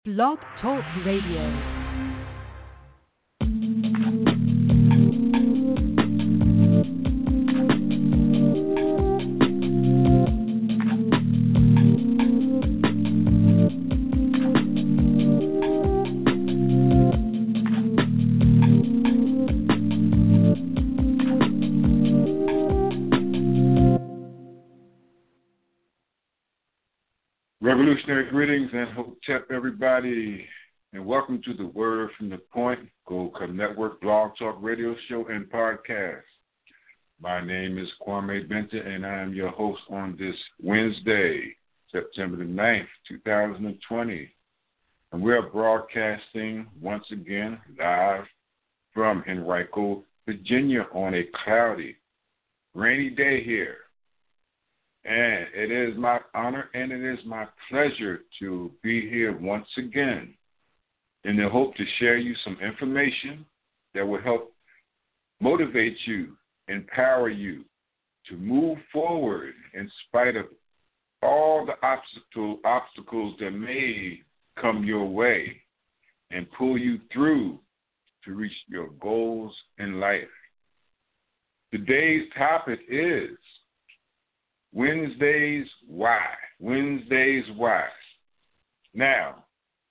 Blog Talk Radio. Revolutionary greetings and hotep, everybody, and welcome to the Word from the Point, Gold Cup Network, Blog Talk Radio Show, and Podcast. My name is Kwame Benton, and I am your host on this Wednesday, September the 9th, 2020. And we are broadcasting once again live from Henrico, Virginia on a cloudy, rainy day here. And it is my honor and it is my pleasure to be here once again in the hope to share you some information that will help motivate you, empower you to move forward in spite of all the obstacles that may come your way and pull you through to reach your goals in life. Today's topic is Wednesdays, why? Wednesdays, why? Now,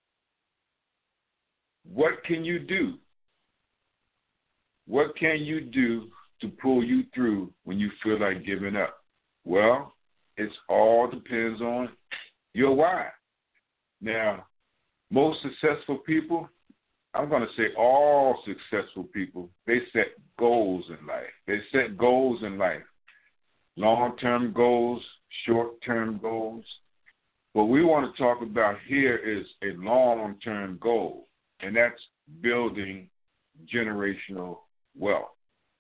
what can you do? What can you do to pull you through when you feel like giving up? Well, it all depends on your why. Now, most successful people, I'm going to say all successful people, they set goals in life. They set goals in life. Long-term goals, short-term goals. What we want to talk about here is a long-term goal, and that's building generational wealth.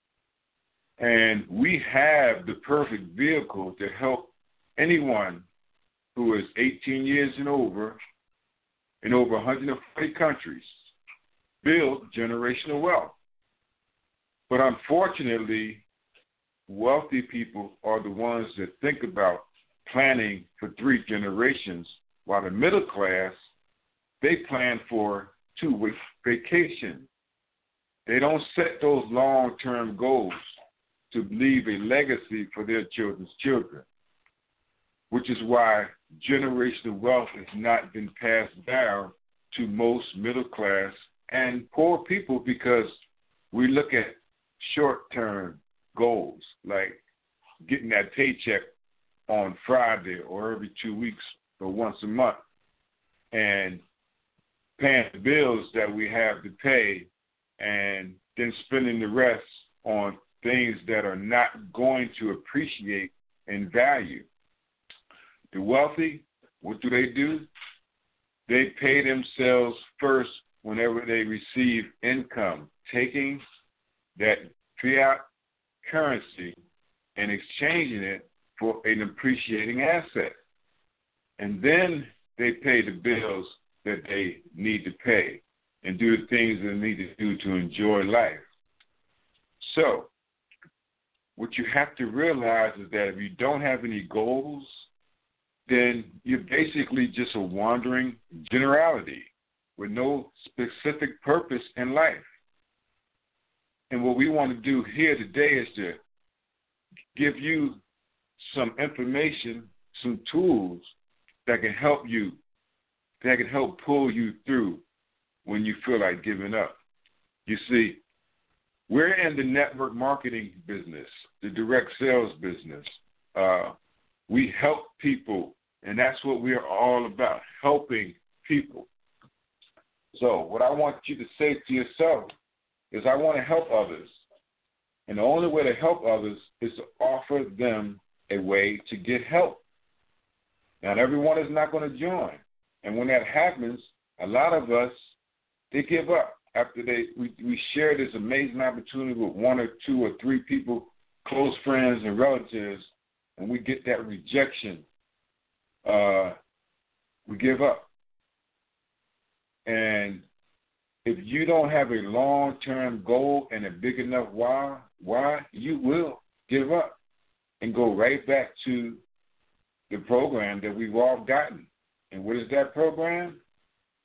And we have the perfect vehicle to help anyone who is 18 years and over in over 140 countries build generational wealth. But unfortunately, wealthy people are the ones that think about planning for 3 generations, while the middle class, they plan for 2-week vacation. They don't set those long-term goals to leave a legacy for their children's children, which is why generational wealth has not been passed down to most middle class and poor people, because we look at short-term goals, like getting that paycheck on Friday or every 2 weeks or once a month and paying the bills that we have to pay and then spending the rest on things that are not going to appreciate in value. The wealthy, what do? They pay themselves first whenever they receive income, taking that fiat currency and exchanging it for an appreciating asset. And then they pay the bills that they need to pay and do the things they need to do to enjoy life. So, what you have to realize is that if you don't have any goals, then you're basically just a wandering generality with no specific purpose in life. And what we want to do here today is to give you some information, some tools that can help you, that can help pull you through when you feel like giving up. You see, we're in the network marketing business, the direct sales business. We help people, and that's what we're all about, helping people. So what I want you to say to yourself is, I want to help others. And the only way to help others is to offer them a way to get help. Now, everyone is not going to join. And when that happens, a lot of us, they give up. After we share this amazing opportunity with 1 or 2 or 3 people, close friends and relatives, and we get that rejection, we give up. And if you don't have a long-term goal and a big enough why, you will give up and go right back to the program that we've all gotten. And what is that program?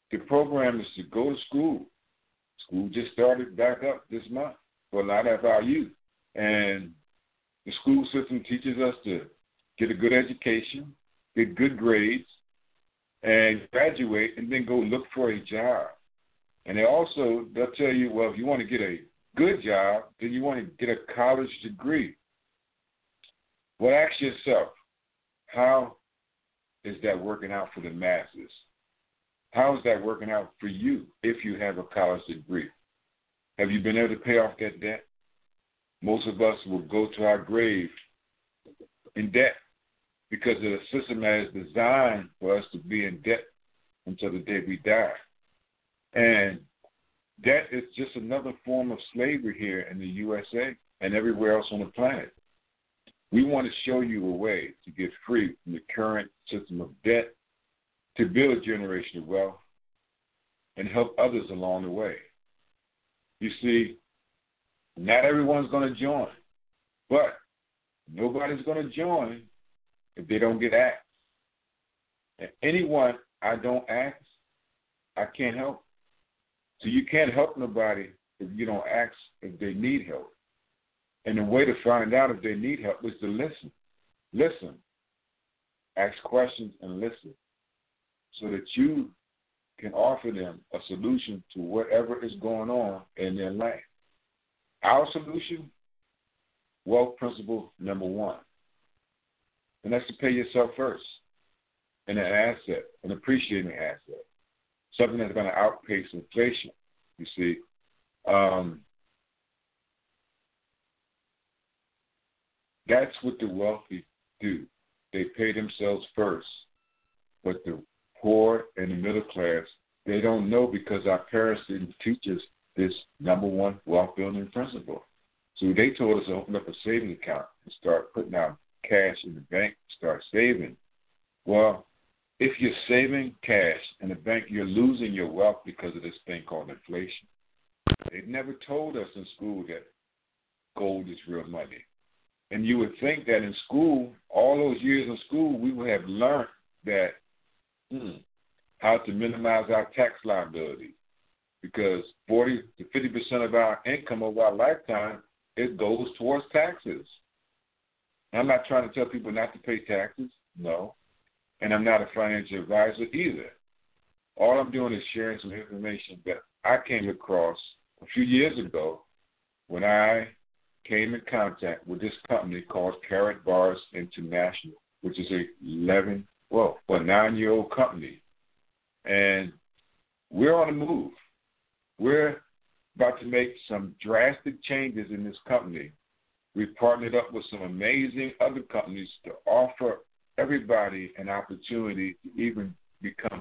The program is to go to school. School just started back up this month for a lot of our youth. And the school system teaches us to get a good education, get good grades, and graduate, and then go look for a job. And they'll tell you, well, if you want to get a good job, then you want to get a college degree. Well, ask yourself, how is that working out for the masses? How is that working out for you if you have a college degree? Have you been able to pay off that debt? Most of us will go to our grave in debt because the system is designed for us to be in debt until the day we die. And that is just another form of slavery here in the USA and everywhere else on the planet. We want to show you a way to get free from the current system of debt, to build generational wealth, and help others along the way. You see, not everyone's going to join, but nobody's going to join if they don't get asked. And anyone I don't ask, I can't help. So you can't help nobody if you don't ask if they need help. And the way to find out if they need help is to listen. Listen. Ask questions and listen so that you can offer them a solution to whatever is going on in their life. Our solution, wealth principle number one. And that's to pay yourself first in an asset, an appreciating asset, something that's going to outpace inflation, you see. That's what the wealthy do. They pay themselves first. But the poor and the middle class, they don't know because our parents didn't teach us this number one wealth building principle. So they told us to open up a savings account and start putting out cash in the bank, start saving. Well, if you're saving cash in the bank, you're losing your wealth because of this thing called inflation. They never told us in school that gold is real money. And you would think that in school, all those years in school, we would have learned that how to minimize our tax liability, because 40 to 50% of our income over our lifetime, it goes towards taxes. I'm not trying to tell people not to pay taxes, no, and I'm not a financial advisor either. All I'm doing is sharing some information that I came across a few years ago when I came in contact with this company called Karatbars International, which is a 9-year-old company. And we're on the move. We're about to make some drastic changes in this company. We've partnered up with some amazing other companies to offer everybody an opportunity to even become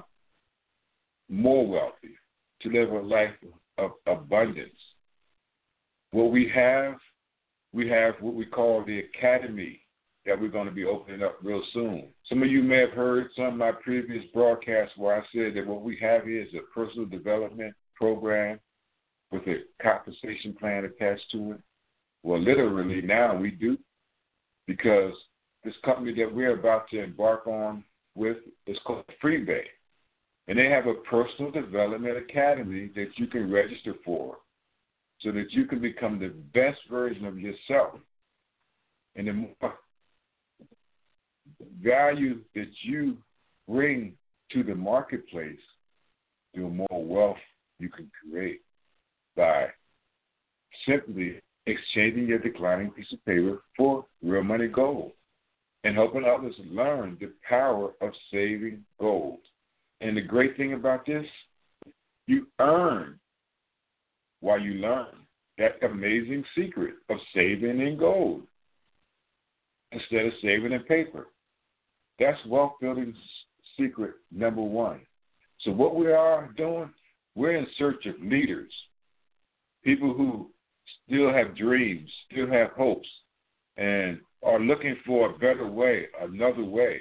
more wealthy, to live a life of abundance. What we have what we call the Academy that we're going to be opening up real soon. Some of you may have heard some of my previous broadcasts where I said that what we have here is a personal development program with a compensation plan attached to it. Well, literally now we do, because this company that we're about to embark on with is called FreeBay. And they have a personal development academy that you can register for so that you can become the best version of yourself. And the more value that you bring to the marketplace, the more wealth you can create by simply exchanging your declining piece of paper for real money gold and helping others learn the power of saving gold. And the great thing about this, you earn while you learn that amazing secret of saving in gold instead of saving in paper. That's wealth building secret number one. So what we are doing, we're in search of leaders, people who still have dreams, still have hopes, and are looking for a better way, another way.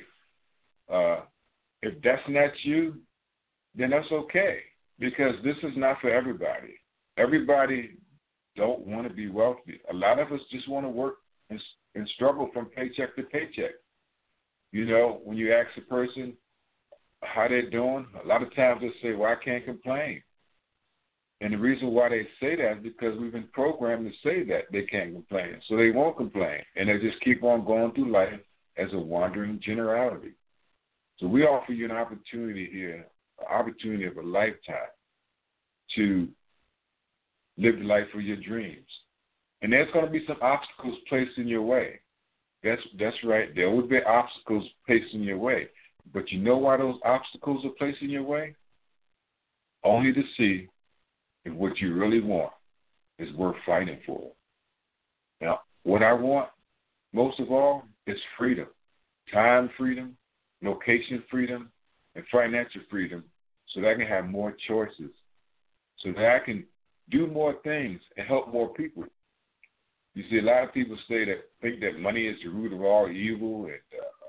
If that's not you, then that's okay, because this is not for everybody. Everybody don't want to be wealthy. A lot of us just want to work and struggle from paycheck to paycheck. You know, when you ask a person, how they're doing, a lot of times they say, well, I can't complain. And the reason why they say that is because we've been programmed to say that they can't complain. So they won't complain. And they just keep on going through life as a wandering generality. So we offer you an opportunity here, an opportunity of a lifetime to live the life of your dreams. And there's going to be some obstacles placed in your way. That's right. There will be obstacles placed in your way. But you know why those obstacles are placed in your way? Only to see if what you really want is worth fighting for. Now, what I want most of all is freedom. Time freedom, location freedom, and financial freedom, so that I can have more choices, so that I can do more things and help more people. You see, a lot of people think that money is the root of all evil, and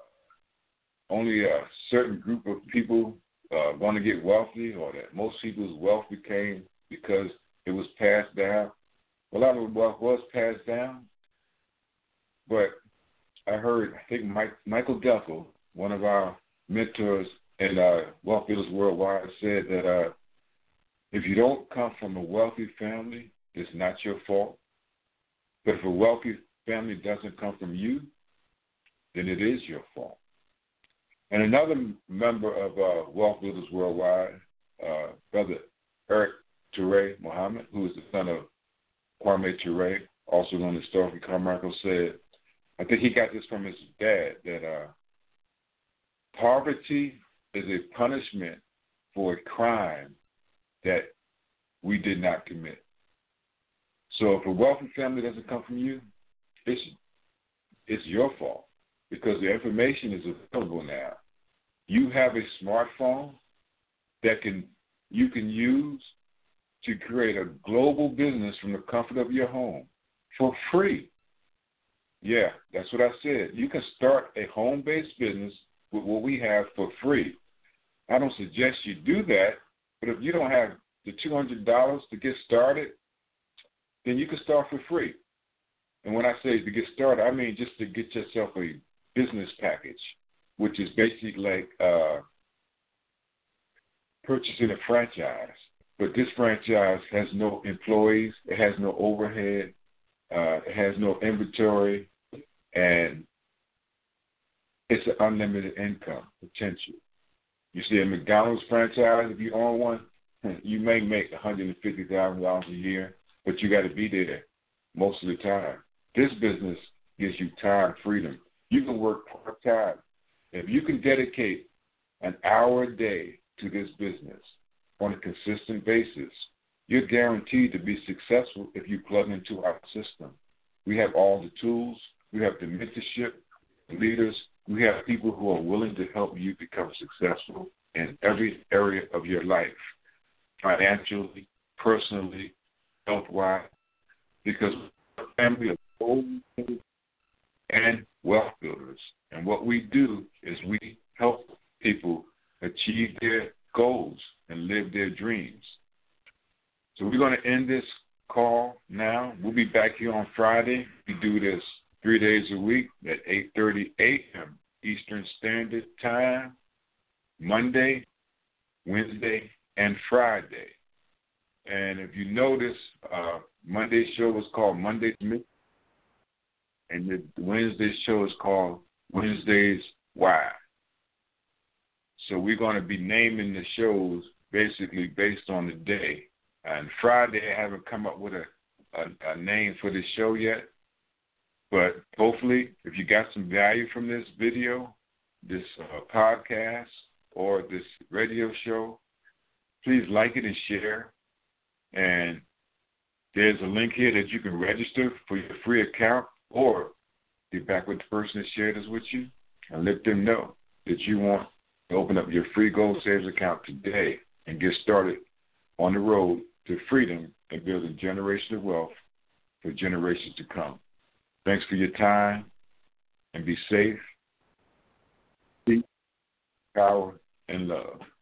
only a certain group of people want to get wealthy, or that most people's wealth became because it was passed down. A lot of the wealth was passed down, but I think Michael Duffel, one of our mentors in Wealth Builders Worldwide, said that if you don't come from a wealthy family, it's not your fault. But if a wealthy family doesn't come from you, then it is your fault. And another member of Wealth Builders Worldwide, Brother Eric Toure Muhammad, who is the son of Kwame Toure, also known as Dorothy Carmichael, said, I think he got this from his dad, that poverty is a punishment for a crime that we did not commit. So if a wealthy family doesn't come from you, it's your fault, because the information is available now. You have a smartphone that you can use to create a global business from the comfort of your home for free. Yeah, that's what I said. You can start a home-based business with what we have for free. I don't suggest you do that, but if you don't have the $200 to get started, then you can start for free. And when I say to get started, I mean just to get yourself a business package, which is basically like purchasing a franchise. But this franchise has no employees, it has no overhead, it has no inventory, and it's an unlimited income potential. You see, a McDonald's franchise, if you own one, you may make $150,000 a year, but you got to be there most of the time. This business gives you time freedom. You can work part-time. If you can dedicate an hour a day to this business on a consistent basis, you're guaranteed to be successful if you plug into our system. We have all the tools. We have the mentorship, the leaders. We have people who are willing to help you become successful in every area of your life, financially, personally, health-wise, because we're a family of goal and wealth builders. And what we do is we help people achieve their goals and live their dreams. So we're going to end this call now. We'll be back here on Friday. We do this 3 days a week at 8:30 a.m. Eastern Standard Time, Monday, Wednesday, and Friday. And if you notice, Monday's show was called Monday's Myth, and the Wednesday show is called Wednesday's Why. So we're going to be naming the shows basically based on the day. And Friday, I haven't come up with a name for this show yet. But hopefully, if you got some value from this video, this podcast, or this radio show, please like it and share. And there's a link here that you can register for your free account, or get back with the person that shared this with you and let them know that you want to open up your free Gold Savers account today and get started on the road to freedom and building generational wealth for generations to come. Thanks for your time, and be safe, peace, power, and love.